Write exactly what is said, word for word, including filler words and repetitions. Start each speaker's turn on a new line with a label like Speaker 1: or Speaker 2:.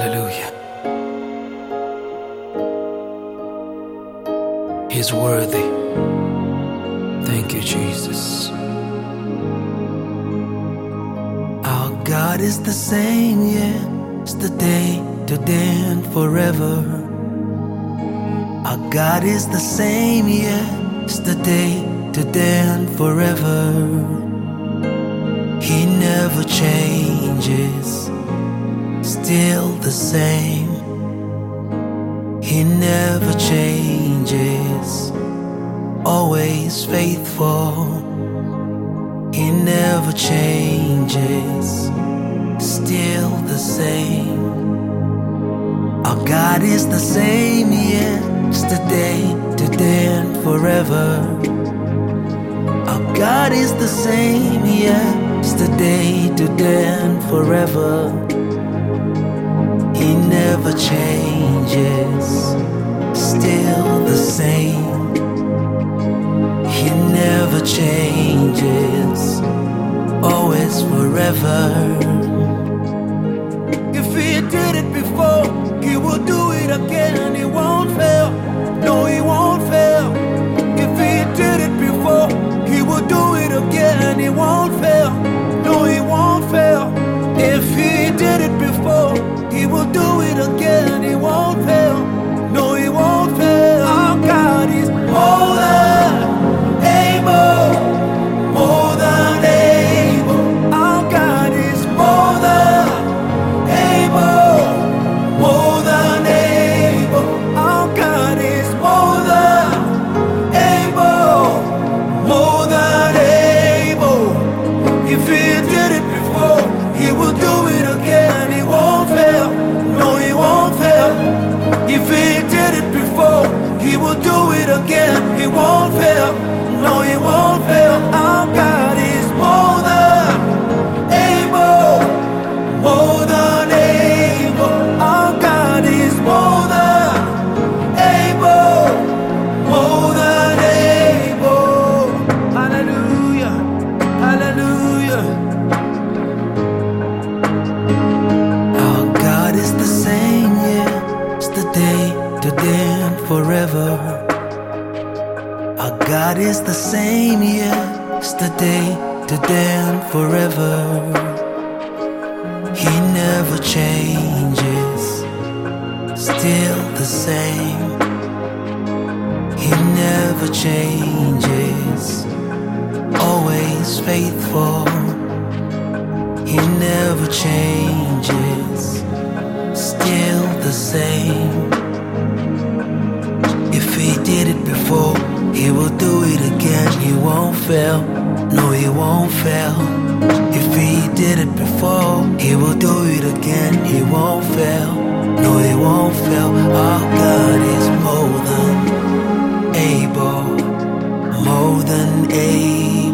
Speaker 1: Hallelujah. He's worthy. Thank you, Jesus. Our God is the same yesterday, today, and forever. Our God is the same yesterday, today, and forever. He never changes, still the same. He never changes, always faithful. He never changes, still the same. Our God is the same yesterday, today, and forever. Our God is the same yesterday, today, and forever. He never changes, still the same. He never changes, always forever. If he did it before, he will do it again. He won't fail, no, he won't fail. If he did it before, he will do it again. He won't fail, no, he won't fail. If he did it before, he will do it again. He won't fail, no, he won't fail. Our God is more than able, more than able. Our God is more than able, more than able. Our God is more than able, more than able. If he did it before, he will do it again. He won't fail, no, he won't fail. If he did it before, he will do it again. He won't fail, no, he won't fail. Our God is more than able, more than able. Our God is more than able, more than able. Hallelujah, hallelujah. Our God is the same yesterday, today, and forever. Our God is the same yesterday, today, and forever. He never changes, still the same. He never changes, always faithful. He never changes, still the same. If he did it before, he will do it again. He won't fail, no, he won't fail. If he did it before, he will do it again. He won't fail, no, he won't fail. Our God is more than able, more than able.